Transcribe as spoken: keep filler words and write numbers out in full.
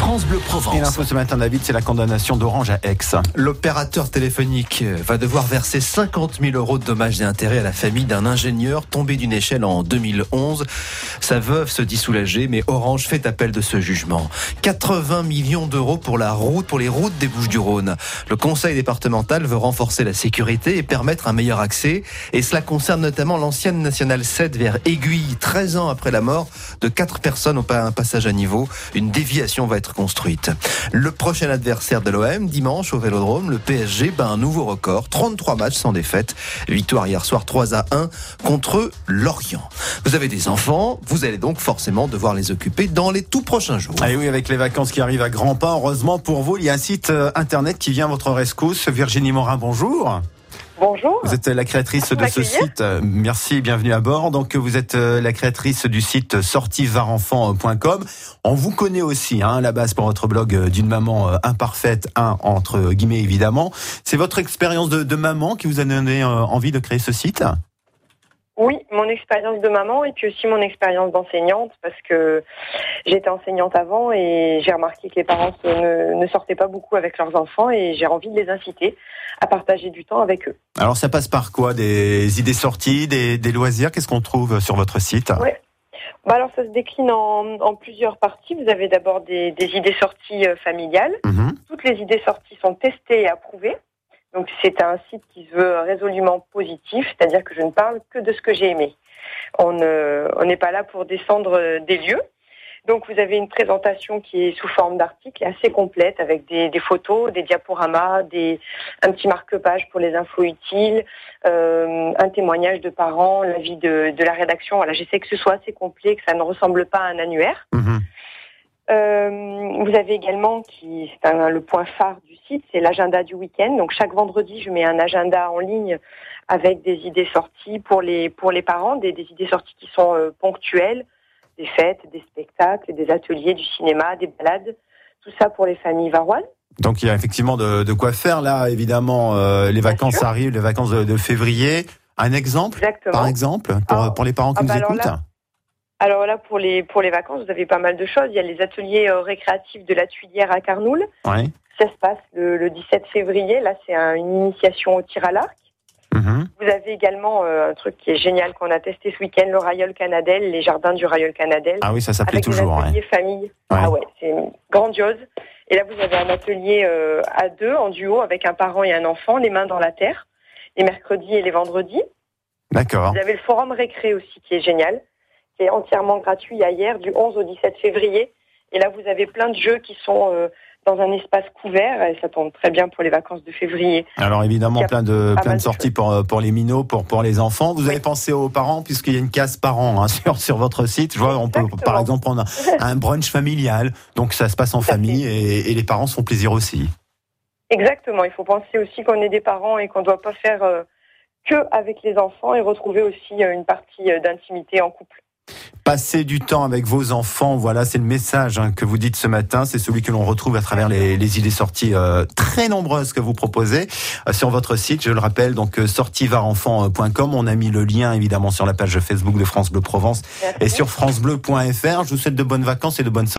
France Bleu Provence. Et l'info ce matin, David, c'est la condamnation d'Orange à Aix. L'opérateur téléphonique va devoir verser cinquante mille euros de dommages et intérêts à la famille d'un ingénieur tombé d'une échelle en deux mille onze. Sa veuve se dit soulagée, mais Orange fait appel de ce jugement. quatre-vingts millions d'euros pour la route, pour les routes des Bouches-du-Rhône. Le conseil départemental veut renforcer la sécurité et permettre un meilleur accès. Et cela concerne notamment l'ancienne nationale sept vers Aiguille, treize ans après la mort de quatre personnes au passage à niveau. Une déviation va être construite. Le prochain adversaire de l'O M, dimanche au Vélodrome, le P S G bat un nouveau record, trente-trois matchs sans défaite. Victoire hier soir trois à un contre Lorient. Vous avez des enfants, vous allez donc forcément devoir les occuper dans les tout prochains jours. Et oui, avec les vacances qui arrivent à grands pas, heureusement pour vous, il y a un site internet qui vient à votre rescousse. Virginie Morin, bonjour. Bonjour. Vous êtes la créatrice de ce site. Merci, bienvenue à bord. Donc, vous êtes la créatrice du site sorties var enfants point com. On vous connaît aussi, hein, à la base pour votre blog d'une maman imparfaite, un entre guillemets évidemment. C'est votre expérience de, de maman qui vous a donné envie de créer ce site ? Oui, mon expérience de maman et puis aussi mon expérience d'enseignante, parce que j'étais enseignante avant et j'ai remarqué que les parents ne, ne sortaient pas beaucoup avec leurs enfants et j'ai envie de les inciter à partager du temps avec eux. Alors ça passe par quoi ? Des idées sorties, des, des loisirs ? Qu'est-ce qu'on trouve sur votre site ? Ouais. Bah alors ça se décline en, en plusieurs parties. Vous avez d'abord des, des idées sorties euh, familiales. Mmh. Toutes les idées sorties sont testées et approuvées. Donc c'est un site qui se veut résolument positif, c'est-à-dire que je ne parle que de ce que j'ai aimé. On ne, on n'est pas là pour descendre des lieux. Donc vous avez une présentation qui est sous forme d'article assez complète avec des, des photos, des diaporamas, des, un petit marque-page pour les infos utiles, euh, un témoignage de parents, l'avis de, de la rédaction. Voilà, j'essaie que ce soit assez complet, que ça ne ressemble pas à un annuaire. Mmh. Euh, vous avez également, qui c'est un, le point phare du site, c'est l'agenda du week-end. Donc chaque vendredi, je mets un agenda en ligne avec des idées sorties pour les pour les parents, des, des idées sorties qui sont euh, ponctuelles, des fêtes, des spectacles, des ateliers, du cinéma, des balades, tout ça pour les familles varoises. Donc il y a effectivement de, de quoi faire là. Évidemment, euh, les vacances arrivent, les vacances de, de février. Un exemple, Exactement. par exemple, pour, ah, pour les parents qui ah nous bah écoutent. Là, Alors là, pour les pour les vacances, vous avez pas mal de choses. Il y a les ateliers euh, récréatifs de la Tuilière à Carnoul. Oui. Ça se passe le, le dix-sept février. Là, c'est un, une initiation au tir à l'arc. Mmh. Vous avez également euh, un truc qui est génial qu'on a testé ce week-end, le Rayol Canadel, les jardins du Rayol Canadel. Ah oui, ça s'appelait toujours. Avec des ateliers ouais. famille. Ouais. Ah ouais, c'est grandiose. Et là, vous avez un atelier euh, à deux, en duo, avec un parent et un enfant, les mains dans la terre, les mercredis et les vendredis. D'accord. Vous avez le forum récré aussi, qui est génial. C'est entièrement gratuit il y a hier, du onze au dix-sept février. Et là, vous avez plein de jeux qui sont euh, dans un espace couvert et ça tombe très bien pour les vacances de février. Alors évidemment, plein de plein de sorties pour pour les minots, pour pour les enfants. Vous oui. avez pensé aux parents puisqu'il y a une case parents hein, sur sur votre site. Je vois, Exactement. on peut par exemple prendre un, un brunch familial. Donc ça se passe en famille et, et les parents se font plaisir aussi. Exactement. Il faut penser aussi qu'on est des parents et qu'on ne doit pas faire euh, que avec les enfants et retrouver aussi euh, une partie euh, d'intimité en couple. Passer du temps avec vos enfants, voilà, c'est le message hein, que vous dites ce matin. C'est celui que l'on retrouve à travers les, les idées sorties euh, très nombreuses que vous proposez euh, sur votre site. Je le rappelle, donc euh, sorties var enfants point com. On a mis le lien évidemment sur la page Facebook de France Bleu Provence. Merci. Et sur francebleu point f r. Je vous souhaite de bonnes vacances et de bonnes sorties.